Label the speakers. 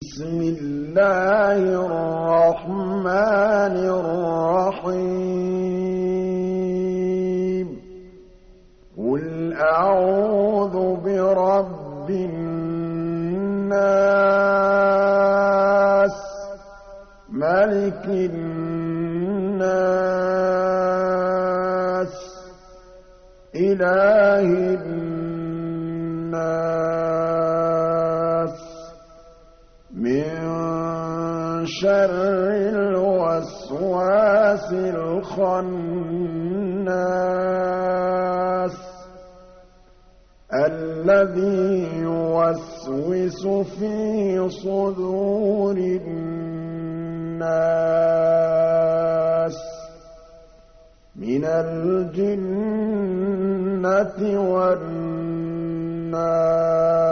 Speaker 1: بسم الله الرحمن الرحيم قل أعوذ برب الناس ملك الناس إله الناس من شر الوسواس الخناس الذي يوسوس في صدور الناس من الجنة والناس